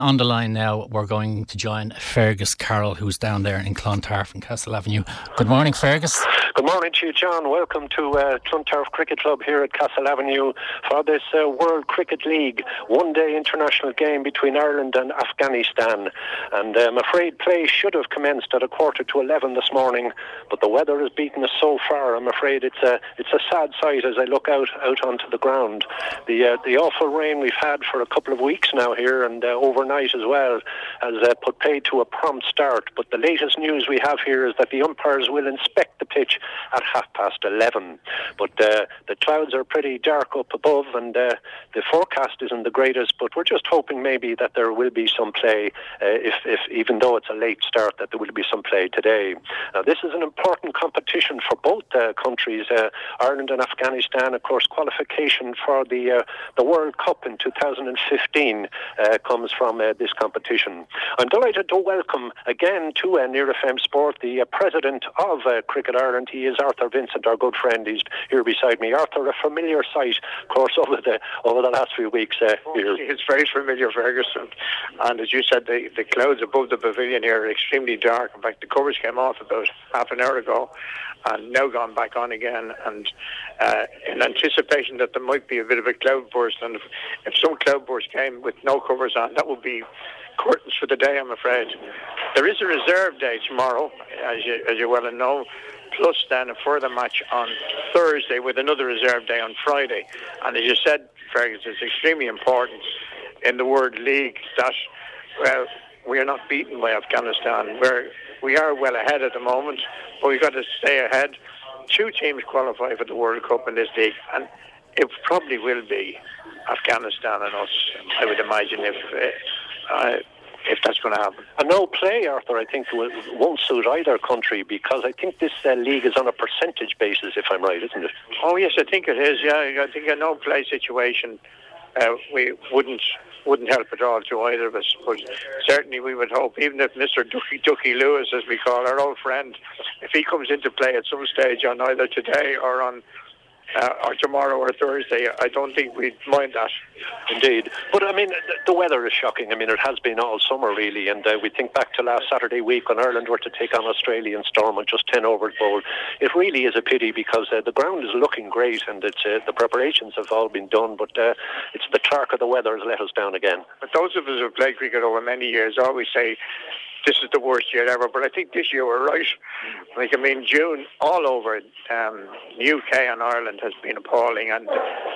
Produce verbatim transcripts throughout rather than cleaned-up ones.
On the line now, we're going to join Fergus Carroll, who's down there in Clontarf in Castle Avenue. Good morning, Fergus. Good morning to you, John. Welcome to uh, Clontarf Cricket Club here at Castle Avenue for this uh, World Cricket League one-day international game between Ireland and Afghanistan. And uh, I'm afraid play should have commenced at a quarter to eleven this morning, but the weather has beaten us so far. I'm afraid it's a it's a sad sight as I look out out onto the ground. The uh, the awful rain we've had for a couple of weeks now here, and uh, overnight as well, has uh, put paid to a prompt start. But the latest news we have here is that the umpires will inspect the pitch at half past eleven. But uh, the clouds are pretty dark up above, and uh, the forecast isn't the greatest, but we're just hoping maybe that there will be some play, uh, if, if even though it's a late start, that there will be some play today. Now, this is an important competition for both uh, countries, uh, Ireland and Afghanistan. Of course, qualification for the uh, the World Cup in two thousand fifteen uh, comes from uh, this competition. I'm delighted to welcome again to uh, Near F M Sport the uh, president of uh, Cricket Ireland. He is Arthur Vincent, our good friend. He's here beside me. Arthur, a familiar sight, of course, over the over the last few weeks. Uh, oh, it's very familiar, Ferguson. And as you said, the, the clouds above the pavilion here are extremely dark. In fact, the covers came off about half an hour ago and now gone back on again. And uh, in anticipation that there might be a bit of a cloud burst, and if, if some cloud burst came with no covers on, that would be curtains for the day, I'm afraid. There is a reserve day tomorrow, as you, as you well know, plus then a further match on Thursday with another reserve day on Friday. And as you said, Fergus, it's extremely important in the World League that, well, we are not beaten by Afghanistan. We're, we are well ahead at the moment, but we've got to stay ahead. Two teams qualify for the World Cup in this league, and it probably will be Afghanistan and us, I would imagine, if uh, uh, if that's going to happen. And no play, Arthur, I think will, won't suit either country, because I think this uh, league is on a percentage basis, if I'm right, isn't it? Oh yes, I think it is. Yeah, I think a no play situation uh, we wouldn't wouldn't help at all to either of us. But certainly we would hope, even if Mister Ducky Ducky Lewis, as we call our old friend, if he comes into play at some stage on either today or on Uh, or tomorrow or Thursday, I don't think we'd mind that. Indeed. But I mean, the, the weather is shocking. I mean, it has been all summer really, and uh, we think back to last Saturday week when Ireland were to take on Australia in Storm on just ten overs bowled. It really is a pity, because uh, the ground is looking great, and it's uh, the preparations have all been done, but uh, it's the clerk of the weather has let us down again. But those of us who have played cricket over many years always say this is the worst year ever, but I think this year we're right. Like, I mean, June all over um, U K and Ireland has been appalling, and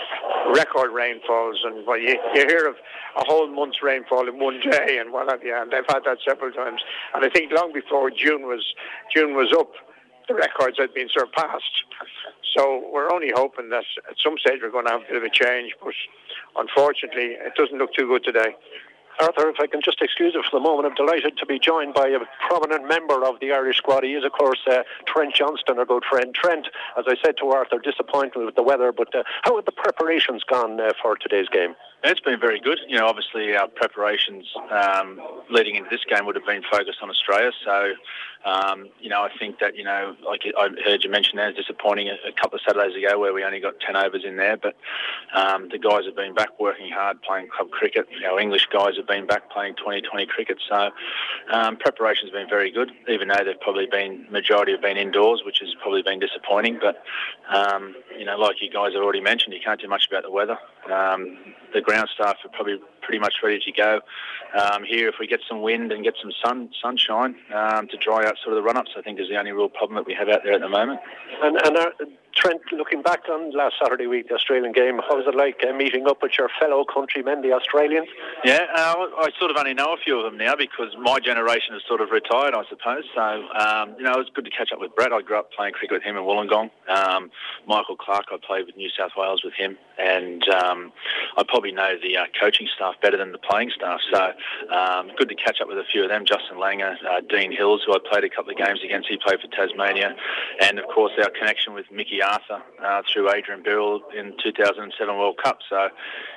record rainfalls, and well, you, you hear of a whole month's rainfall in one day and what have you, and they've had that several times. And I think long before June was June was up, the records had been surpassed. So we're only hoping that at some stage we're going to have a bit of a change, but unfortunately it doesn't look too good today. Arthur, if I can just excuse you for the moment, I'm delighted to be joined by a prominent member of the Irish squad. He is, of course, uh, Trent Johnston, our good friend. Trent, as I said to Arthur, disappointed with the weather, but uh, how have the preparations gone uh, for today's game? It's been very good. You know, obviously our preparations um, leading into this game would have been focused on Australia. So, um, you know, I think that, you know, like I heard you mention there, it's disappointing a, a couple of Saturdays ago where we only got ten overs in there. But um, the guys have been back working hard, playing club cricket. Our English guys have been back playing twenty twenty cricket. So um, preparation's been very good, even though they've probably been, majority have been indoors, which has probably been disappointing. But, um, you know, like you guys have already mentioned, you can't do much about the weather. Um, the ground staff are probably pretty much ready to go. Um, here, if we get some wind and get some sun sunshine um, to dry out sort of the run-ups, I think is the only real problem that we have out there at the moment. And, and uh, Trent, looking back on last Saturday week, the Australian game, how was it like uh, meeting up with your fellow countrymen, the Australians? Yeah, uh, I sort of only know a few of them now because my generation has sort of retired, I suppose. So, um, you know, it was good to catch up with Brett. I grew up playing cricket with him in Wollongong. Um, Michael Clark, I played with New South Wales with him. And um, I probably know the uh, coaching staff better than the playing staff. So um, good to catch up with a few of them. Justin Langer, uh, Dean Hills, who I played a couple of games against. He played for Tasmania. And, of course, our connection with Mickey Arthur uh, through Adrian Birrell in two thousand seven World Cup. So,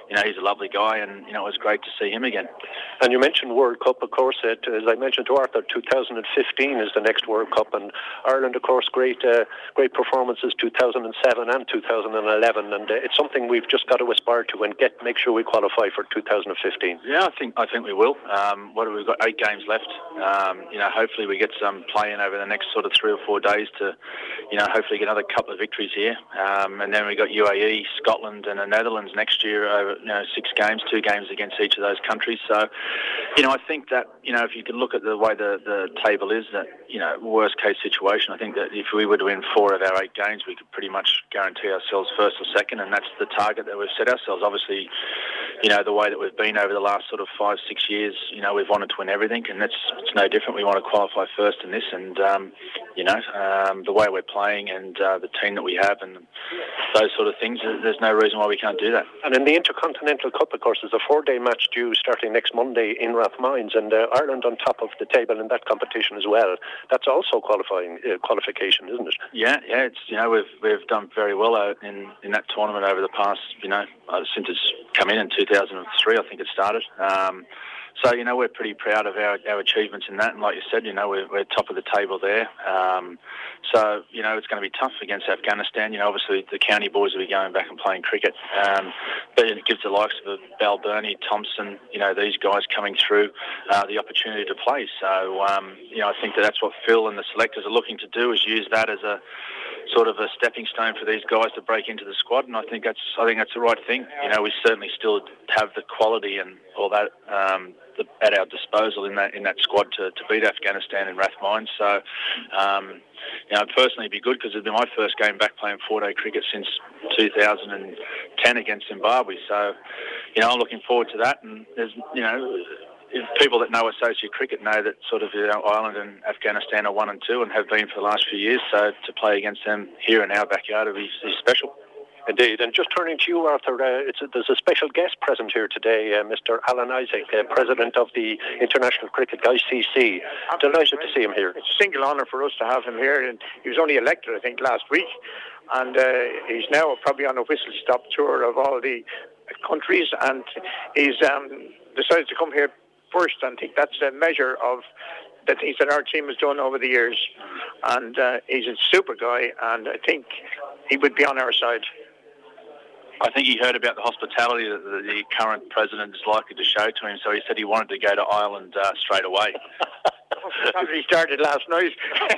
you know, he's a lovely guy, and you know, it was great to see him again. And you mentioned World Cup, of course. It, as I mentioned to Arthur, two thousand fifteen is the next World Cup, and Ireland, of course, great, uh, great performances two thousand seven and two thousand eleven, and uh, it's something we've just got to aspire to and get make sure we qualify for two thousand fifteen. Yeah, I think I think we will. Um, what have we got? Eight games left. Um, you know, hopefully we get some play in over the next sort of three or four days to, you know, hopefully get another couple of victories here, um, and then we got U A E, Scotland, and the Netherlands next year. Over you know six games, two games against each of those countries. So, you know, I think that you know if you can look at the way the, the table is, that you know worst case situation, I think that if we were to win four of our eight games, we could pretty much guarantee ourselves first or second, and that's the target that we've set ourselves. Obviously, you know the way that we've been over the last sort of five, six years, you know we've wanted to win everything, and that's it's no different. We want to qualify first in this, and um, you know um, the way we're playing and uh, the team that we have and those sort of things, there's no reason why we can't do that. And in the Intercontinental Cup, of course, there's a four-day match due starting next Monday in Rathmines, and uh, Ireland on top of the table in that competition as well. That's also qualifying uh, qualification, isn't it? Yeah, yeah. It's you know we've we've done very well in in that tournament over the past you know uh, since it's come in in two thousand three, I think it started. Um, So, you know, we're pretty proud of our, our achievements in that. And like you said, you know, we're, we're top of the table there. Um, so, you know, it's going to be tough against Afghanistan. You know, obviously the county boys will be going back and playing cricket. Um, but it gives the likes of Balbirnie, Thompson, you know, these guys coming through uh, the opportunity to play. So, um, you know, I think that that's what Phil and the selectors are looking to do, is use that as a sort of a stepping stone for these guys to break into the squad, and I think that's I think that's the right thing. You know, we certainly still have the quality and all that um, the, at our disposal in that in that squad to, to beat Afghanistan in Rathmines. So, um, you know, personally, it'd be good because it'd be my first game back playing four-day cricket since two thousand ten against Zimbabwe. So, you know, I'm looking forward to that, and there's you know. If people that know associate cricket know that sort of you know, Ireland and Afghanistan are one and two and have been for the last few years, so to play against them here in our backyard is, is special. Indeed, and just turning to you, Arthur, uh, it's a, there's a special guest present here today, uh, Mister Alan Isaac, uh, President of the International Cricket I C C. Delighted to see him here. It's a single honour for us to have him here, and he was only elected, I think, last week, and uh, he's now probably on a whistle-stop tour of all the countries, and he's um, decided to come here first, and I think that's a measure of the things that our team has done over the years. And uh, he's a super guy, and I think he would be on our side. I think he heard about the hospitality that the, the current president is likely to show to him, so he said he wanted to go to Ireland uh, straight away. He started last night.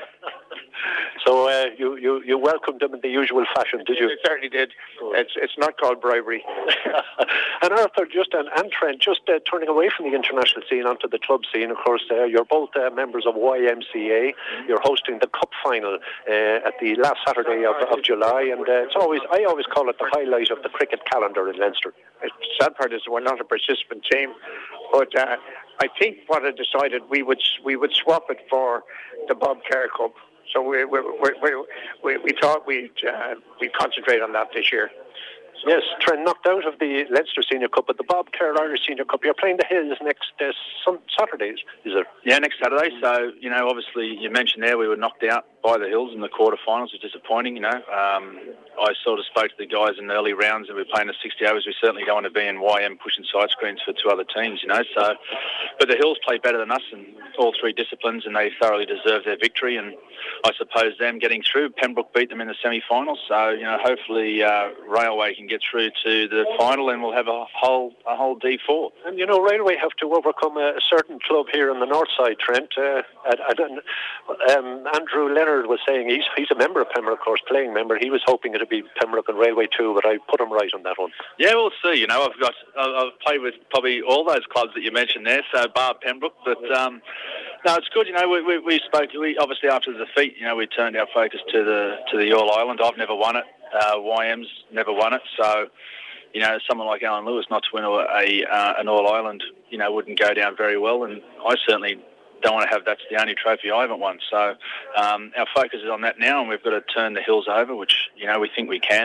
So uh, you, you, you welcomed him in the usual fashion, did you? It certainly did. It's it's not called bribery. And Arthur, just and, and Trent, just uh, turning away from the international scene onto the club scene, of course, uh, you're both uh, members of Y M C A. You're hosting the Cup final uh, at the last Saturday of, of July, and uh, it's always I always call it the highlight of the cricket calendar in Leinster. The sad part is we're not a participant team, but uh, I think what I decided we would we would swap it for the Bob Kerr Cup. So we we we we we thought we'd uh, we'd concentrate on that this year. So yes, Trent knocked out of the Leinster Senior Cup, but the Bob Kerr Irish Senior Cup. You're playing the Hills next uh, some Saturdays, is it? Yeah, next Saturday. So you know, obviously, you mentioned there we were knocked out by the Hills in the quarterfinals. It was disappointing. You know, um, I sort of spoke to the guys in the early rounds, and we we're playing the sixty overs. We certainly don't want to be in Y M pushing side screens for two other teams. You know, so but the Hills played better than us in all three disciplines, and they thoroughly deserved their victory. And I suppose them getting through, Pembroke beat them in the semi-finals. So you know, hopefully uh, Railway can get through to the final, and we'll have a whole a whole D four. And you know, Railway have to overcome a, a certain club here on the north side, Trent. Uh, I, I don't, um, Andrew Leonard was saying he's he's a member of Pembroke, of course, playing member. He was hoping it'd be Pembroke and Railway too, but I put him right on that one. Yeah, we'll see. You know, I've got I've played with probably all those clubs that you mentioned there, so bar Pembroke. But um, no, it's good. You know, we we, we spoke. We obviously after the defeat, you know, we turned our focus to the to the All Ireland. I've never won it. Uh, Y M's never won it, so you know, someone like Alan Lewis not to win a, a uh, an All Ireland, you know, wouldn't go down very well, and I certainly don't want to have that's the only trophy I haven't won. So um, our focus is on that now, and we've got to turn the Hills over, which you know we think we can, and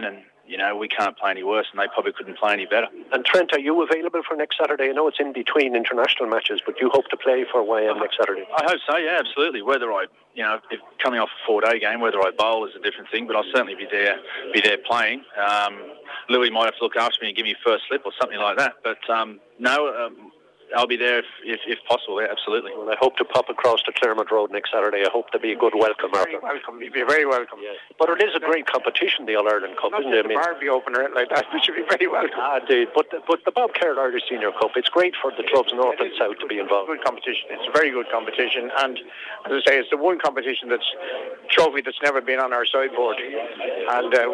you know, we can't play any worse, and they probably couldn't play any better. And Trent, are you available for next Saturday? I know it's in between international matches, but you hope to play for Y M next Saturday? I hope so, yeah, absolutely. Whether I, you know, if coming off a four-day game, whether I bowl is a different thing, but I'll certainly be there, be there playing. Um, Louis might have to look after me and give me first slip or something like that, but um, no, um, I'll be there if, if, if possible, yeah, absolutely. Well, I hope to pop across to Claremont Road next Saturday. I hope to be a good welcome, Arthur. Very welcome. You'll be very welcome. Yes. But it is a great competition, the All-Ireland Cup, Not isn't it? the Barbie opener like that, you should be very welcome. Ah, indeed. But, but the Bob Carroll Irish Senior Cup, it's great for the clubs north and south to be involved. It's a good competition. It's a very good competition, and as I say, it's the one competition that's trophy that's never been on our sideboard. And uh,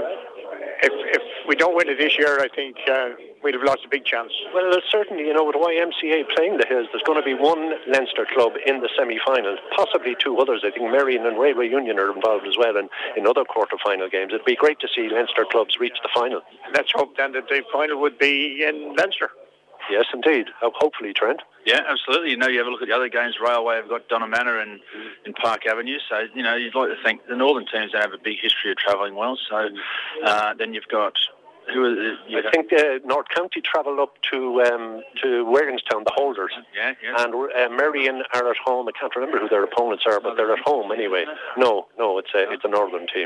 if if we don't win it this year, I think uh, we'd have lost a big chance. Well, certainly, you know, with Y M C A playing the Hills, there's going to be one Leinster club in the semi-final, possibly two others. I think Marion and Railway Union are involved as well in, in other quarter-final games. It'd be great to see Leinster clubs reach the final. Let's hope then that the final would be in Leinster. Yes, indeed. Hopefully, Trent. Yeah, absolutely. You know, you have a look at the other games. Railway have got Donna Manor and in Park Avenue. So, you know, you'd like to think the northern teams have a big history of travelling well. So uh, then you've got... Who are the, I have? think uh, North County travel up to um, to Williamstown, the holders. Yeah, yeah. And uh, Marion are at home. I can't remember who their opponents are, but they're at home anyway. No, no, it's a it's a northern team.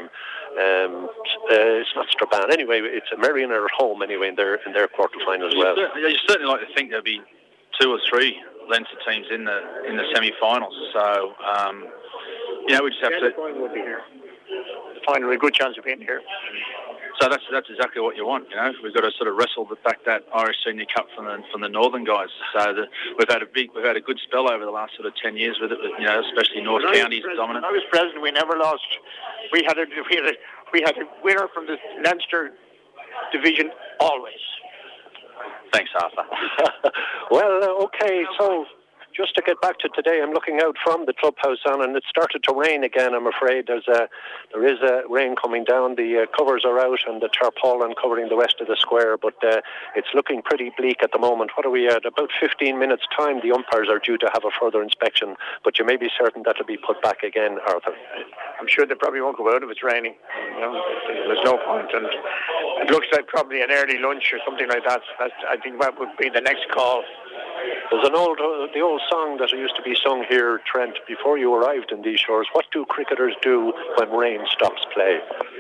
Um, uh, it's not Strabane. Anyway, it's a Marion are at home anyway in their in their quarter final as well. You certainly like to think there'll be two or three Leinster teams in the in the semi-finals. So um, you know, we just have yeah, to. The final will be here. The final, a good chance of being here. So that's that's exactly what you want, you know. We've got to sort of wrestle back that Irish Senior Cup from the from the northern guys. So the, we've had a big we've had a good spell over the last sort of ten years with it, you know, especially North County's dominant. When I was president, we never lost. We had a we had a we had a winner from the Leinster division always. Thanks, Arthur. Well, uh, okay, so. Just to get back to today, I'm looking out from the clubhouse on, and it started to rain again. I'm afraid there's a there is a rain coming down. The uh, covers are out and the tarpaulin covering the rest of the square, but uh, it's looking pretty bleak at the moment. What are we at? About fifteen minutes' time. The umpires are due to have a further inspection, but you may be certain that'll be put back again, Arthur. I'm sure they probably won't go out if it's raining. You know, there's no point, and it looks like probably an early lunch or something like that. That's, I think that would be the next call. There's an old, uh, the old song that used to be sung here, Trent, before you arrived in these shores. What do cricketers do when rain stops play?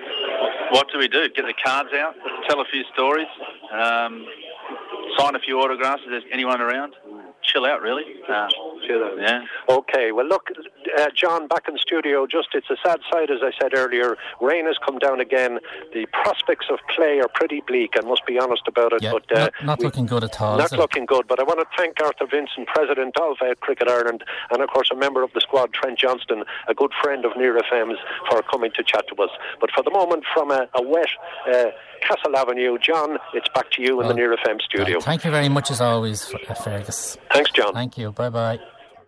What do we do? Get the cards out, tell a few stories, um, sign a few autographs if there's anyone around. Chill out, really. Uh, Chill out. Yeah. Okay, well, look, uh, John, back in studio, just it's a sad sight, as I said earlier. Rain has come down again. The prospects of play are pretty bleak, I must be honest about it. Yeah, but uh, not, not we, looking good at all. Not looking good, but I want to thank Arthur Vincent, President of uh, Cricket Ireland, and of course a member of the squad, Trent Johnston, a good friend of Near F M's, for coming to chat to us. But for the moment, from a, a wet uh, Castle Avenue, John, it's back to you in well, the Near F M studio. Right. Thank you very much as always, Fergus. Thanks, John. Thank you. Bye-bye.